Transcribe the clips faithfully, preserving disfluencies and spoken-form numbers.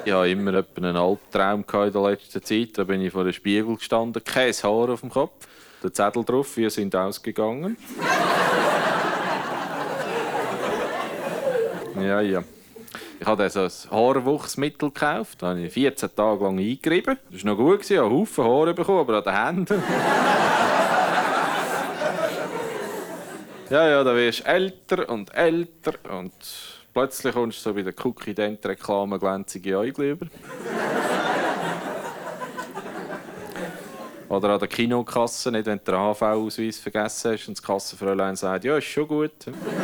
Ich hatte immer etwa einen Albtraum in der letzten Zeit. Da bin ich vor dem Spiegel gestanden, kein Haar auf dem Kopf. Der Zettel drauf, wir sind ausgegangen. Ja, ja. Ich habe so ein Haarwuchsmittel gekauft. Das habe ich vierzehn Tage lang eingerieben. Das war noch gut, ich habe einen Haufen Haare bekommen, aber an den Händen. Ja, ja, da wirst du älter und älter und plötzlich kommst du so bei der Cookie-Dent-Reklame glänzige Äugel über. Oder an der Kinokasse, nicht wenn du den H V-Ausweis vergessen hast und das Kassenfräulein sagt, ja, ist schon gut.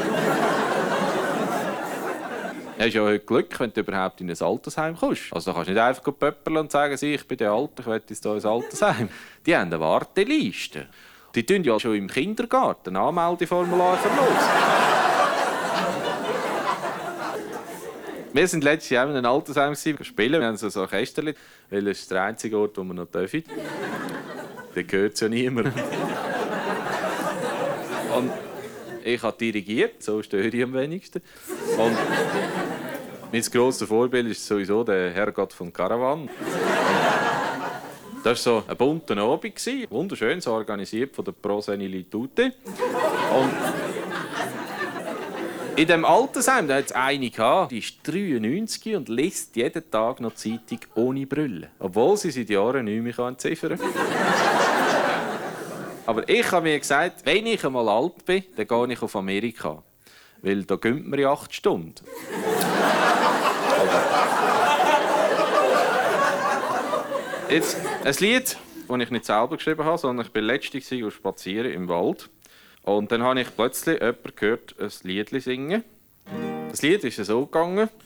Du hast ja heute Glück, wenn du überhaupt in ein Altersheim kommst. Also da kannst du nicht einfach pöppeln und sagen, ich bin der Alte, ich will jetzt hier ins Altersheim. Die haben eine Warteliste. Die tun ja schon im Kindergarten Anmeldeformular verlosen. Wir sind letztes Jahr in einem Altersheim spielen. Wir haben so ein Kästchen, weil es ist der einzige Ort, wo wir noch dürfen. Da gehört es ja niemand. Und ich habe dirigiert, so störe ich am wenigsten. Und mein grosses Vorbild ist sowieso der Herrgott von Caravan. Das war so ein bunter Abend, wunderschön, so organisiert von der Pro Senilitute. Und in diesem Altersheim hat es eine gehabt, die ist dreiundneunzig und liest jeden Tag noch Zeitung ohne Brille. Obwohl sie seit Jahren nicht mehr entziffern kann. Aber ich habe mir gesagt, wenn ich einmal alt bin, dann gehe ich auf Amerika. Weil da gönnt man ja acht Stunden. Jetzt ein Lied, das ich nicht selber geschrieben habe, sondern ich war letztens spazieren im Wald. Und dann habe ich plötzlich jemanden gehört, ein Lied singen. Das Lied ist so gegangen.